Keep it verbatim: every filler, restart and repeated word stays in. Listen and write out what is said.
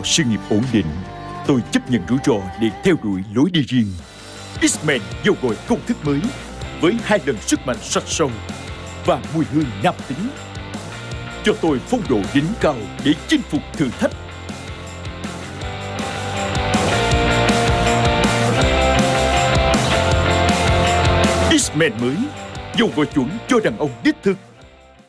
sự nghiệp ổn định. Tôi chấp nhận rủi ro để theo đuổi lối đi riêng. X-Men vô gọi công thức mới với hai lần sức mạnh sắc sâu và mùi hương nam tính. Cho tôi phong độ đỉnh cao để chinh phục thử thách. X-Men mới, dầu gọi chuẩn cho đàn ông đích thực.